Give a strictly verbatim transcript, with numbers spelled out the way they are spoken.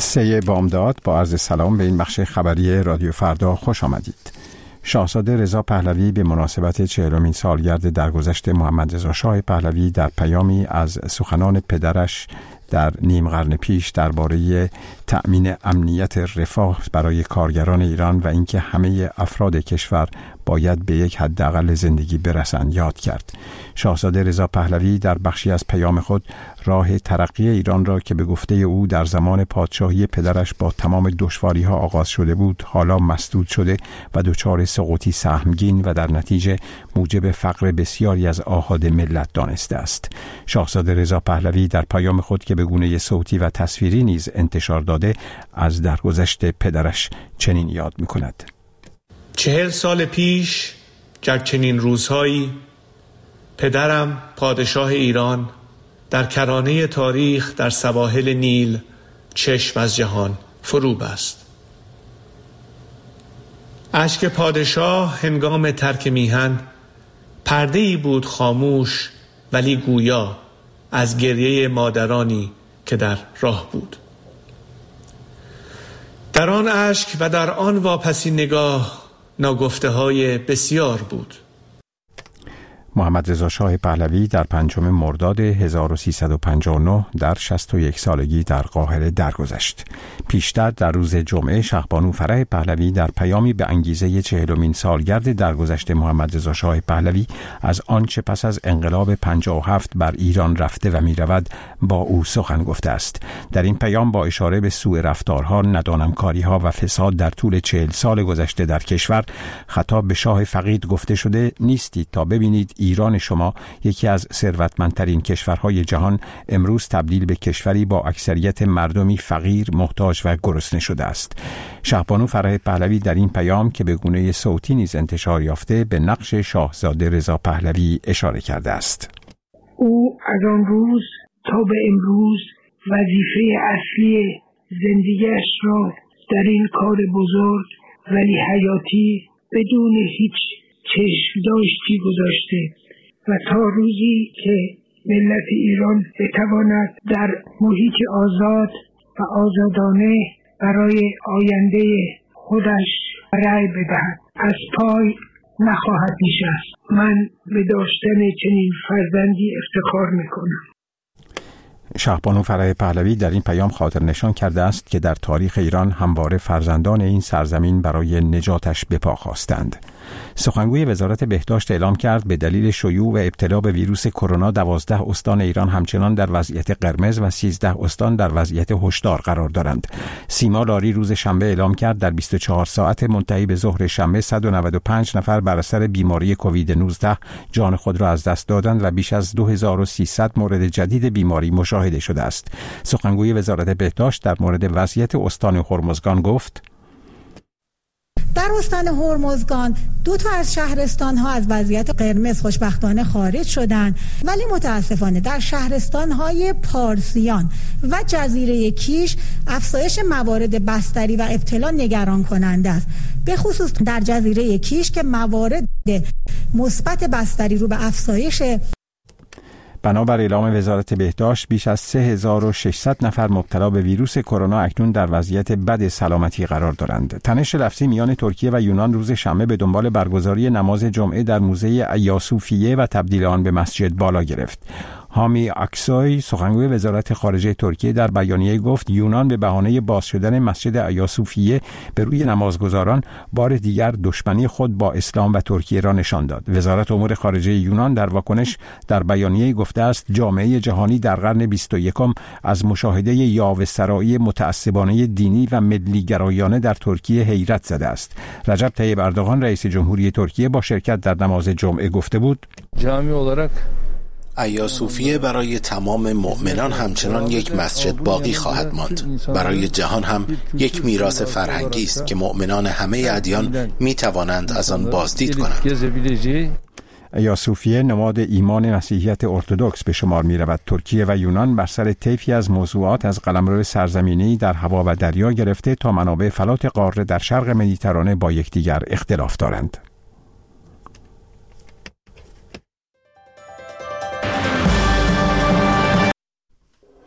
سه بامداد با عرض سلام به این بخش خبری رادیو فردا خوش آمدید. شاهزاده رضا پهلوی به مناسبت چهلمین سالگرد درگذشت محمد رضا شاه پهلوی در پیامی از سخنان پدرش در نیم قرن پیش درباره تأمین امنیت رفاه برای کارگران ایران و اینکه همه افراد کشور باید به یک حداقل زندگی برسند یاد کرد. شاهزاده رضا پهلوی در بخشی از پیام خود راه ترقی ایران را که به گفته او در زمان پادشاهی پدرش با تمام دشواری‌ها آغاز شده بود حالا مسدود شده و دچار سقوطی سهمگین و در نتیجه موجب فقر بسیاری از آحاد ملت دانسته است. شاهزاده رضا پهلوی در پیام خود که به گونه صوتی و تصویری نیز انتشار داده از درگذشت پدرش چنین یاد می‌کند: چهل سال پیش در چنین روزهایی پدرم پادشاه ایران در کرانه تاریخ در سواحل نیل چشم از جهان فرو بست. اشک پادشاه هنگام ترک میهن پرده‌ای بود خاموش ولی گویا از گریه مادرانی که در راه بود. در آن اشک و در آن واپسی نگاه ناگفته های بسیار بود. محمد رضا شاه پهلوی در پنجم مرداد هزار و سیصد و پنجاه و نه در شصت و یک سالگی در قاهره درگذشت. پیشتر در روز جمعه شهبانو فرح پهلوی در پیامی به انگیزه چهلمین سالگرد درگذشت محمد رضا شاه پهلوی از آنچه پس از انقلاب پنجاه و هفت بر ایران رفته و می رود با او سخن گفته است. در این پیام با اشاره به سوء رفتارها، ندانمکاریها و فساد در طول چهل سال گذشته در کشور خطاب به شاه فقید گفته شده: نیستید تا ببینید ایران شما یکی از ثروتمندترین کشورهای جهان امروز تبدیل به کشوری با اکثریت مردمی فقیر، محتاج و گرسنه شده است. شهبانو فرح پهلوی در این پیام که به گونه صوتی نیز انتشار یافته به نقش شاهزاده رضا پهلوی اشاره کرده است. او از آن روز تا به امروز وظیفه اصلی زندگیش را در این کار بزرگ ولی حیاتی بدون هیچ چشم داشتی گذاشته و تا روزی که ملت ایران بتواند در محیط آزاد و آزادانه برای آینده خودش رأی بدهد از پای نخواهد نشست. من به داشتن چنین فرزندی افتخار میکنم. شهبانو فرح پهلوی در این پیام خاطر نشان کرده است که در تاریخ ایران همواره فرزندان این سرزمین برای نجاتش به پا خواستند. سخنگوی وزارت بهداشت اعلام کرد به دلیل شیوع و ابتلا به ویروس کرونا دوازده استان ایران همچنان در وضعیت قرمز و سیزده استان در وضعیت هشدار قرار دارند. سیما لاری روز شنبه اعلام کرد در بیست و چهار ساعت منتهی به ظهر شنبه صد و نود و پنج نفر بر اثر بیماری کووید نوزده جان خود را از دست دادند و بیش از دو هزار و سیصد مورد جدید بیماری مشاهده شده است. سخنگوی وزارت بهداشت در مورد وضعیت استان هرمزگان گفت: در استان هرمزگان دو تا از شهرستان‌ها از وضعیت قرمز خوشبختانه خارج شدند، ولی متاسفانه در شهرستان‌های پارسیان و جزیره کیش افزایش موارد بستری و ابتلا نگران کننده است، به خصوص در جزیره کیش که موارد مثبت بستری رو به افزایش. بنابر اعلام وزارت بهداشت بیش از سه هزار و ششصد نفر مبتلا به ویروس کرونا اکنون در وضعیت بد سلامتی قرار دارند. تنش لفظی میان ترکیه و یونان روز شنبه به دنبال برگزاری نماز جمعه در موزه ایا صوفیه و تبدیل آن به مسجد بالا گرفت. هامی اکسوی سخنگوی وزارت خارجه ترکیه در بیانیه گفت یونان به بهانه باز شدن مسجد ایا صوفیه به روی نمازگزاران بار دیگر دشمنی خود با اسلام و ترکیه را نشان داد. وزارت امور خارجه یونان در واکنش در بیانیه گفته است جامعه جهانی در قرن بیست و یکم از مشاهده یاوه‌سرایی متعصبانه دینی و ملی‌گرایانه در ترکیه حیرت زده است. رجب طیب اردوغان رئیس جمهوری ترکیه با شرکت در نماز جمعه گفته بود جامعه olarak ایا صوفیه برای تمام مؤمنان همچنان یک مسجد باقی خواهد ماند. برای جهان هم یک میراث فرهنگی است که مؤمنان همه ادیان می توانند از آن بازدید کنند. ایا صوفیه نماد ایمان مسیحیت ارتدوکس به شمار می رود. ترکیه و یونان بر سر طیفی از موضوعات از قلمرو سرزمینی در هوا و دریا گرفته تا منابع فلات قاره در شرق مدیترانه با یکدیگر اختلاف دارند.